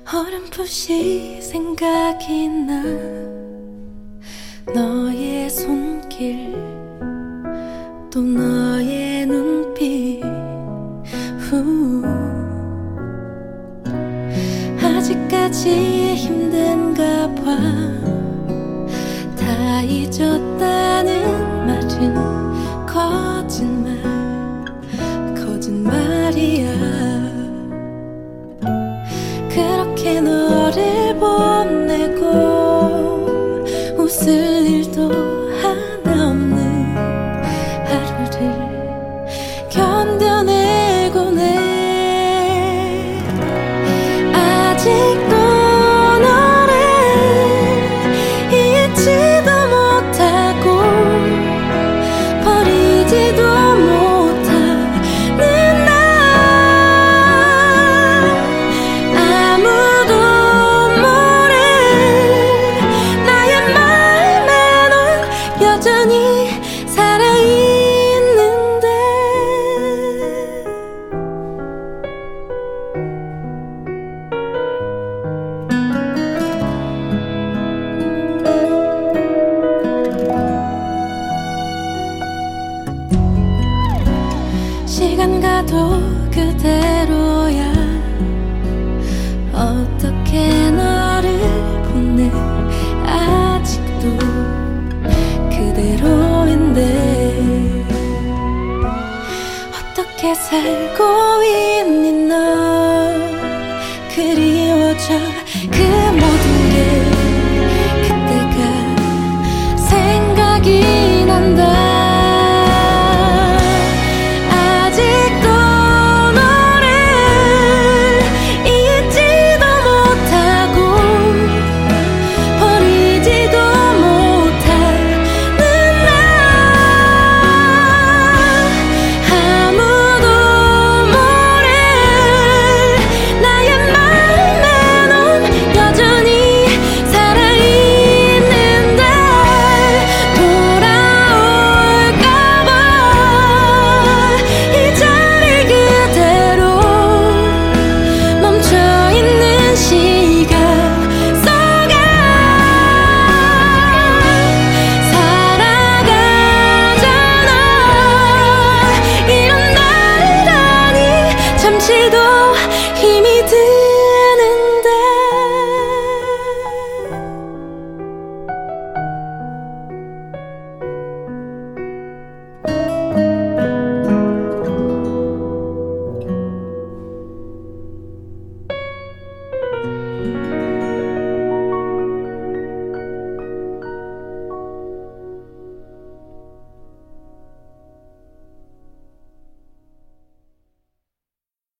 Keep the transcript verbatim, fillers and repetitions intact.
어렴풋이 생각이 나 너의 손길 또 너의 눈빛 후. 아직까지 힘든가 봐 다 잊었다는 말은 거짓말 거짓말이야. 그렇게 너를 보내고 웃을 일도 하나 없는 하루를 견뎌내곤 해. 아직도 너를 잊지도 못하고 버리지도 못하는 나. 아무도 모를 나의 마음에는 여전히 살아있는데. 시간 가도 그대로야. 어떻게 너를 보내. 아직도 그대로인데 어떻게 살고 있니 넌. 그리워져 그 모습